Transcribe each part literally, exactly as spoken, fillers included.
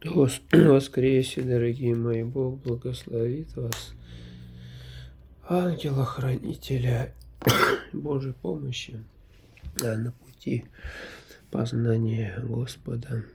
Вос- Воскресе, дорогие мои, Бог благословит вас, ангела-хранителя Божьей помощи а, на пути познания Господа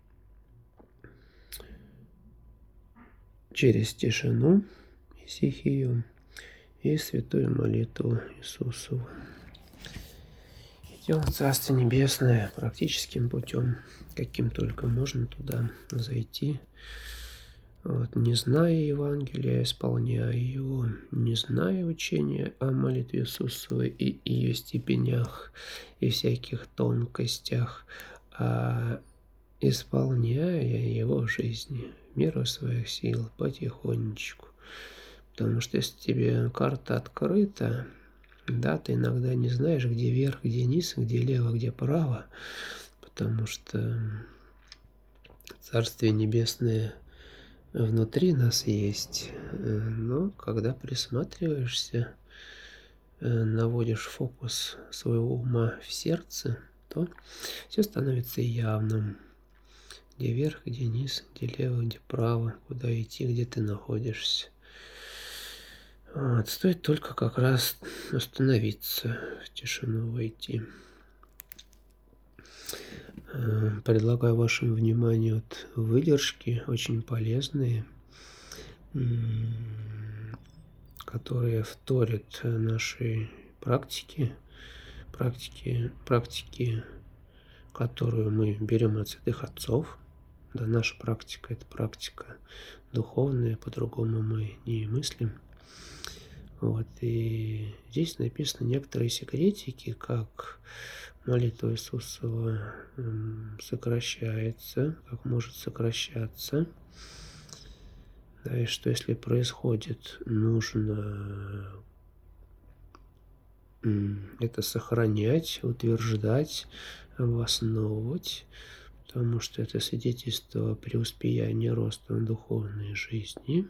через тишину и стихию и святую молитву Иисусову. Идем в Царство Небесное практическим путем, каким только можно туда зайти. Вот, не зная Евангелия, исполняя его, не зная учения о молитве Иисусовой и ее степенях и всяких тонкостях, а исполняя его в жизни, в меру своих сил, потихонечку. Потому что если тебе карта открыта, да, ты иногда не знаешь, где вверх, где низ, где лево, где право, потому что Царствие Небесное внутри нас есть, но когда присматриваешься, наводишь фокус своего ума в сердце, то все становится явным. Где вверх, где низ, где лево, где право, куда идти, где ты находишься. Вот. Стоит только как раз остановиться, в тишину войти. Предлагаю вашему вниманию вот выдержки, очень полезные, которые вторят нашей практике, практике, практике, которую мы берем от святых отцов. Да, наша практика – это практика духовная, по-другому мы не мыслим. Вот, и здесь написаны некоторые секретики, как молитва Иисусова сокращается, как может сокращаться. Да, и что если происходит, нужно это сохранять, утверждать, обосновывать, потому что это свидетельство преуспеяния, роста в духовной жизни.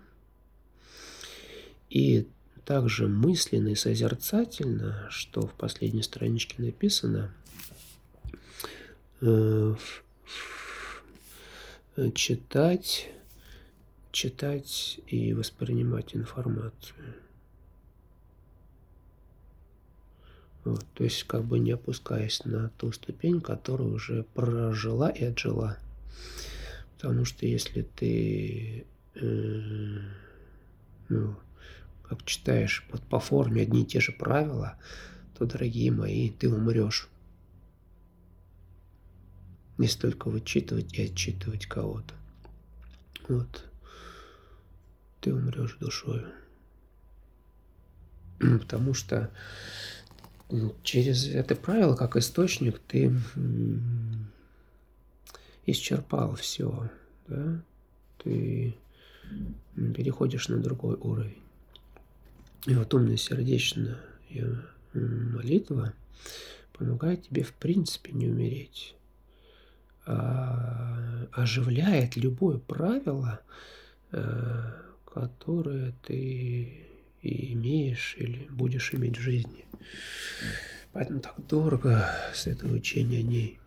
И также мысленно и созерцательно, что в последней страничке написано, читать, читать и воспринимать информацию. Вот, то есть как бы не опускаясь на ту ступень, которую уже прожила и отжила. Потому что если ты э, ну, как читаешь вот по форме одни и те же правила, то, дорогие мои, ты умрешь. Не столько вычитывать и отчитывать кого-то. Вот. Ты умрешь душою. Потому что через это правило, как источник, ты исчерпал все. Да? Ты переходишь на другой уровень. И вот умная сердечная молитва помогает тебе в принципе не умереть. А оживляет любое правило, которое ты имеешь или будешь иметь в жизни. Поэтому так дорого святое учение о ней.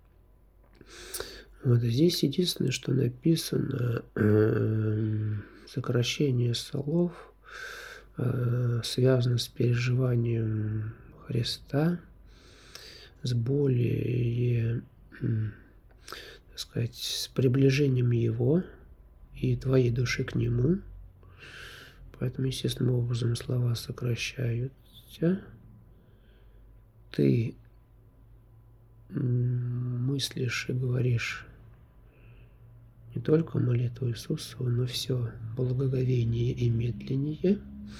Вот здесь единственное, что написано, сокращение слов связано с переживанием Христа, с более, так сказать, с приближением Его и твоей души к Нему. Поэтому естественным образом слова сокращаются. Ты мыслишь и говоришь не только молитву Иисусову, но все благоговение и медленнее.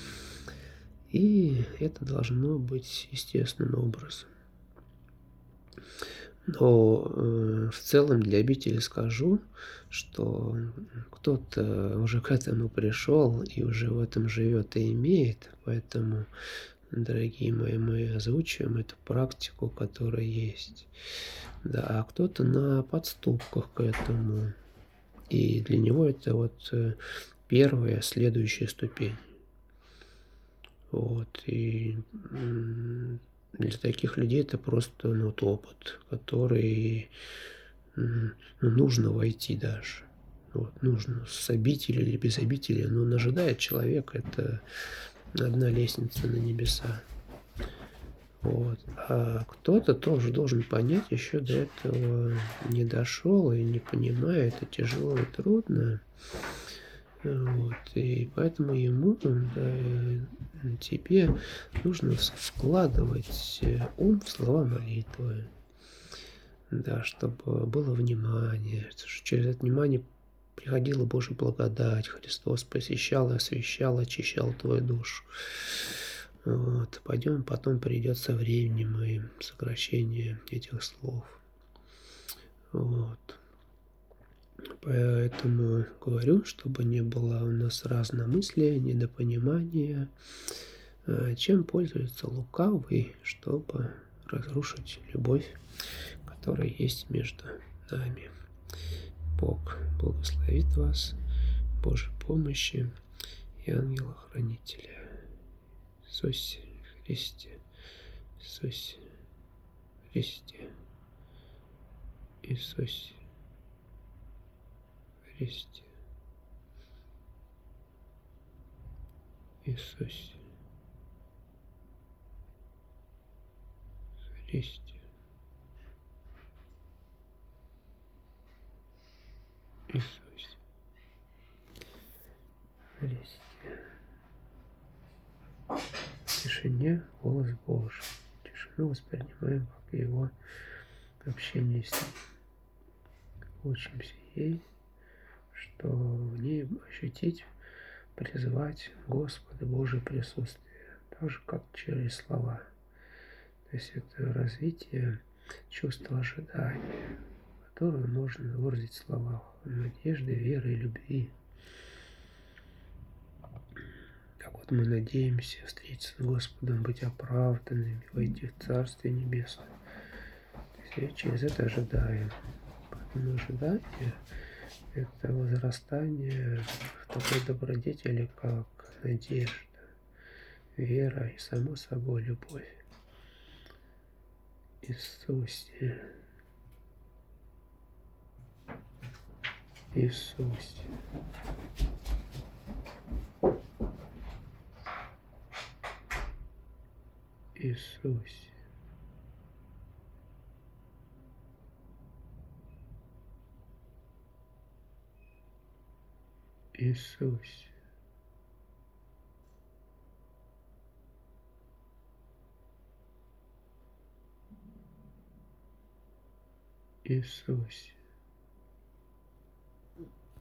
И это должно быть естественным образом. Но э, в целом для обители скажу, что кто-то уже к этому пришел и уже в этом живет и имеет. Поэтому, дорогие мои, мы озвучиваем эту практику, которая есть. Да, а кто-то на подступках к этому. И для него это вот первая, следующая ступень. Вот, и для таких людей это просто ну, вот опыт, который ну, нужно войти даже. Вот, нужно с обители или без обители, но он ожидает человека. Это одна лестница на небеса. Вот. А кто-то тоже должен понять, еще до этого не дошел и не понимает, это тяжело и трудно. Вот. И поэтому ему, да, тебе нужно вкладывать ум в слова молитвы. Да, чтобы было внимание, что через это внимание приходила Божья благодать, Христос посещал, освящал, очищал твою душу. Вот. Пойдем, потом придет со временем и сокращение этих слов. Вот. Поэтому говорю, чтобы не было у нас разномыслия, недопонимания, чем пользуется лукавый, чтобы разрушить любовь, которая есть между нами. Бог благословит вас, Божьей помощи и ангела-хранителя. Иисусе Христе, Иисусе Христе, Иисусе Христе, Иисусе Христе, Иисусе Христе. В тишине голос Божий. Тишину воспринимаем как Его общение с Ним. Учимся ей, что в ней ощутить, призвать Господа Божие присутствие, так же, как через слова. То есть это развитие чувства ожидания, которое можно выразить в словах надежды, веры и любви. Как вот мы надеемся встретиться с Господом, быть оправданными, войти в Царствие Небесное. То есть через это ожидаем. Поэтому ожидание – это возрастание в такой добродетели, как надежда, вера и, само собой, любовь. Иисусе, Иисусе, Иисусе, Иисусе, Иисусе.